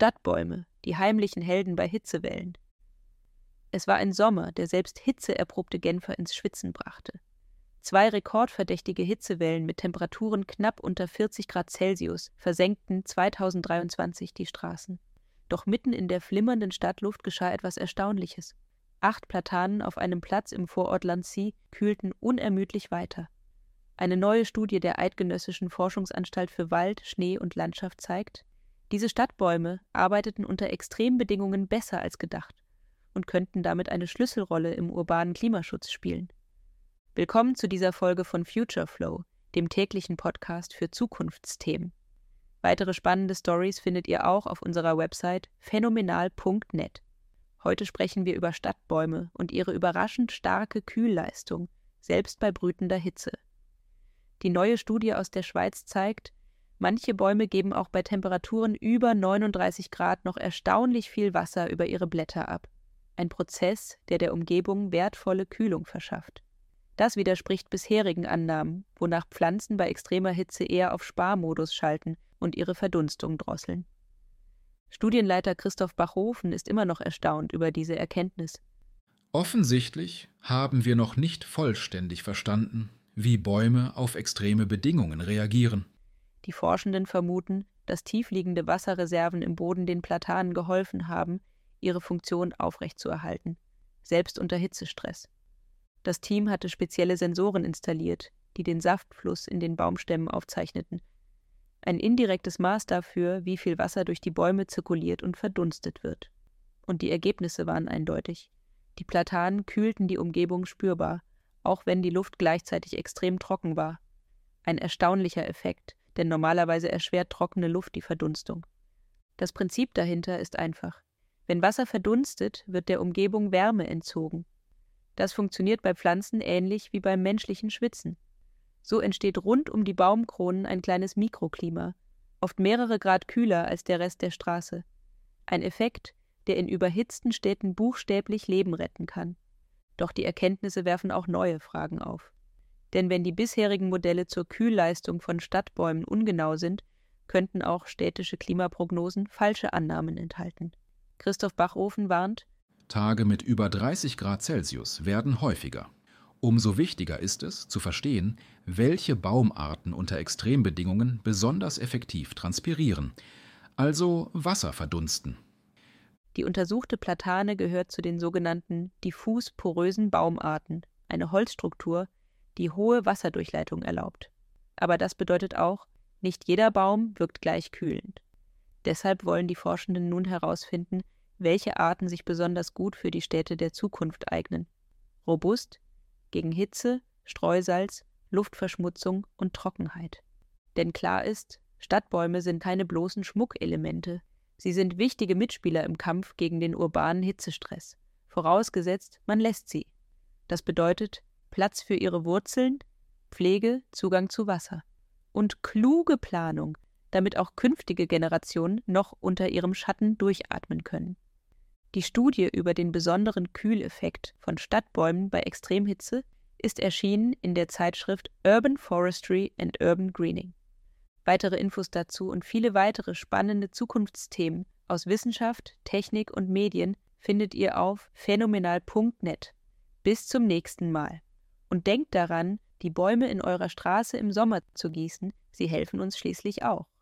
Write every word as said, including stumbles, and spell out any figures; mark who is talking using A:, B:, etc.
A: Stadtbäume, die heimlichen Helden bei Hitzewellen. Es war ein Sommer, der selbst hitzeerprobte Genfer ins Schwitzen brachte. Zwei rekordverdächtige Hitzewellen mit Temperaturen knapp unter vierzig Grad Celsius versenkten zweitausenddreiundzwanzig die Straßen. Doch mitten in der flimmernden Stadtluft geschah etwas Erstaunliches. Acht Platanen auf einem Platz im Vorort Lancy kühlten unermüdlich weiter. Eine neue Studie der Eidgenössischen Forschungsanstalt für Wald, Schnee und Landschaft zeigt, diese Stadtbäume arbeiteten unter Extrembedingungen besser als gedacht und könnten damit eine Schlüsselrolle im urbanen Klimaschutz spielen. Willkommen zu dieser Folge von Future Flow, dem täglichen Podcast für Zukunftsthemen. Weitere spannende Stories findet ihr auch auf unserer Website phänomenal punkt net. Heute sprechen wir über Stadtbäume und ihre überraschend starke Kühlleistung, selbst bei brütender Hitze. Die neue Studie aus der Schweiz zeigt, manche Bäume geben auch bei Temperaturen über neununddreißig Grad noch erstaunlich viel Wasser über ihre Blätter ab. Ein Prozess, der der Umgebung wertvolle Kühlung verschafft. Das widerspricht bisherigen Annahmen, wonach Pflanzen bei extremer Hitze eher auf Sparmodus schalten und ihre Verdunstung drosseln. Studienleiter Christoph Bachhofen ist immer noch erstaunt über diese Erkenntnis.
B: Offensichtlich haben wir noch nicht vollständig verstanden, wie Bäume auf extreme Bedingungen reagieren.
A: Die Forschenden vermuten, dass tiefliegende Wasserreserven im Boden den Platanen geholfen haben, ihre Funktion aufrechtzuerhalten, selbst unter Hitzestress. Das Team hatte spezielle Sensoren installiert, die den Saftfluss in den Baumstämmen aufzeichneten. Ein indirektes Maß dafür, wie viel Wasser durch die Bäume zirkuliert und verdunstet wird. Und die Ergebnisse waren eindeutig. Die Platanen kühlten die Umgebung spürbar, auch wenn die Luft gleichzeitig extrem trocken war. Ein erstaunlicher Effekt, denn normalerweise erschwert trockene Luft die Verdunstung. Das Prinzip dahinter ist einfach. Wenn Wasser verdunstet, wird der Umgebung Wärme entzogen. Das funktioniert bei Pflanzen ähnlich wie beim menschlichen Schwitzen. So entsteht rund um die Baumkronen ein kleines Mikroklima, oft mehrere Grad kühler als der Rest der Straße. Ein Effekt, der in überhitzten Städten buchstäblich Leben retten kann. Doch die Erkenntnisse werfen auch neue Fragen auf. Denn wenn die bisherigen Modelle zur Kühlleistung von Stadtbäumen ungenau sind, könnten auch städtische Klimaprognosen falsche Annahmen enthalten. Christoph Bachhofen warnt:
B: Tage mit über dreißig Grad Celsius werden häufiger. Umso wichtiger ist es, zu verstehen, welche Baumarten unter Extrembedingungen besonders effektiv transpirieren, also Wasser verdunsten.
A: Die untersuchte Platane gehört zu den sogenannten diffus porösen Baumarten, eine Holzstruktur, die hohe Wasserdurchleitung erlaubt. Aber das bedeutet auch, nicht jeder Baum wirkt gleich kühlend. Deshalb wollen die Forschenden nun herausfinden, welche Arten sich besonders gut für die Städte der Zukunft eignen. Robust, gegen Hitze, Streusalz, Luftverschmutzung und Trockenheit. Denn klar ist, Stadtbäume sind keine bloßen Schmuckelemente. Sie sind wichtige Mitspieler im Kampf gegen den urbanen Hitzestress, vorausgesetzt, man lässt sie. Das bedeutet Platz für ihre Wurzeln, Pflege, Zugang zu Wasser und kluge Planung, damit auch künftige Generationen noch unter ihrem Schatten durchatmen können. Die Studie über den besonderen Kühleffekt von Stadtbäumen bei Extremhitze ist erschienen in der Zeitschrift Urban Forestry and Urban Greening. Weitere Infos dazu und viele weitere spannende Zukunftsthemen aus Wissenschaft, Technik und Medien findet ihr auf phänomenal punkt net. Bis zum nächsten Mal. Und denkt daran, die Bäume in eurer Straße im Sommer zu gießen, sie helfen uns schließlich auch.